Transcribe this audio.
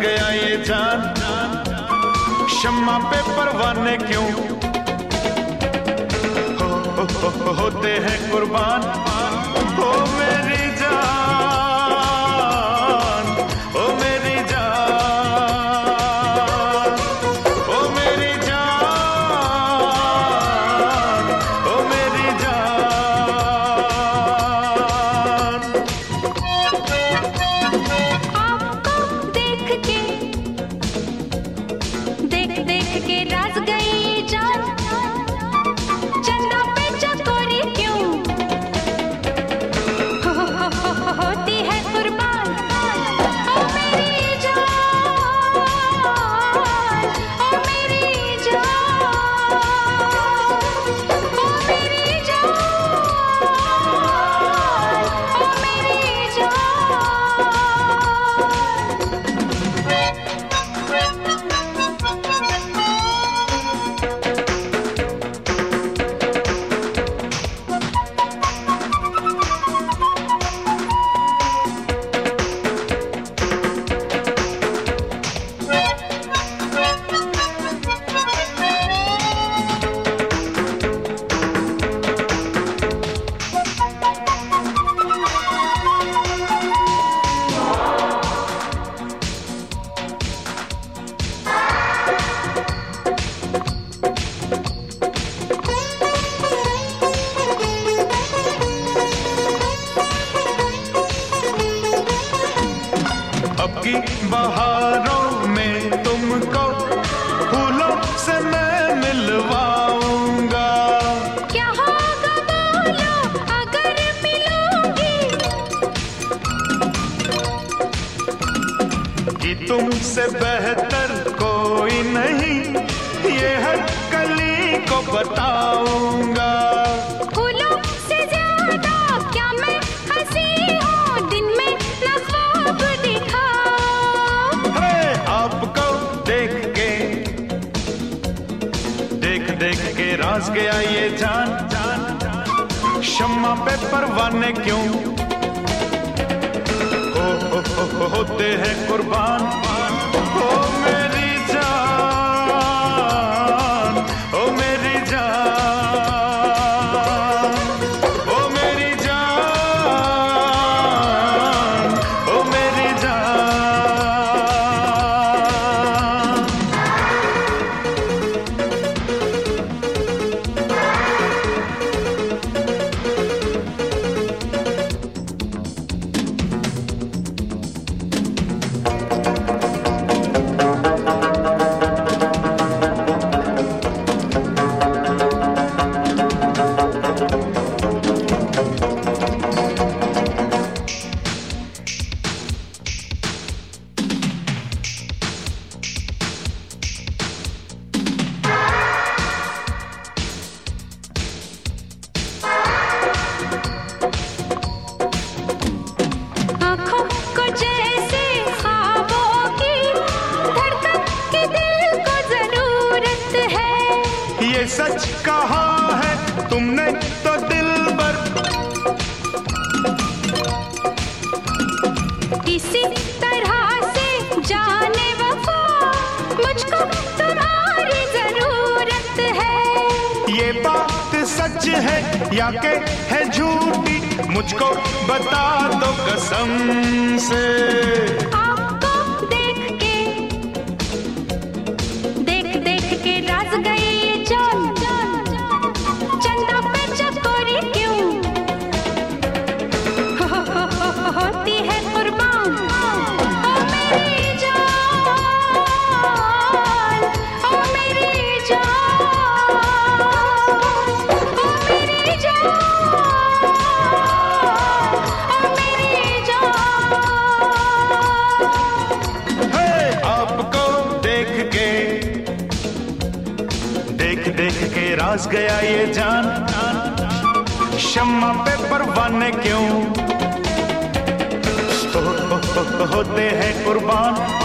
गया ये जान, शम्मा पे परवाने क्यों होते हैं कुर्बान। ओ मेरी जान, ओ मेरी जान, ओ मेरी जान, ओ मेरी जान। आपको देख के राज गई जान, चंदा पे चकोरी क्यों होती है कुर्बान। ओ मेरी जान, ओ मेरी जान, ओ मेरी जान, ओ मेरी अब की बहारों में तुमको फूलों से मैं मिलवाऊंगा। क्या होगा बोलो अगर मिलूंगी, कि तुमसे बेहतर कोई नहीं ये हर कली को बताऊंगा। फूलों से ज्यादा क्या मैं हंसी हूँ, दिन में न ख्वाब दिखाओ। है आपको देख के राज गया ये जान, शम्मा पे परवाने क्यों होते हैं कुर्बान। ओ मेरी जान, ओ मेरी जान, ओ मेरी जान, ओ मेरी जान। आँखों को जैसे ख्वाबों की धड़कन की दिल को जरूरत है। ये सच कहा है तुमने तो दिलबर, इसी तरह से जाने वफा मुझको तुम्हारी जरूरत है। ये बात सच है या के है झूठी, मुझको बता दो कसम से। आपको देख के राज गई ये जान, चंदा पे चकोरी क्यों होती है कुर्बान। ओ मेरी जान, ओ मेरी जान, ओ मेरी जान, ओ मेरी जान। है आपको देख के राज गया ये जान, शम्मा पे परवाने क्यों होते हैं कुर्बान।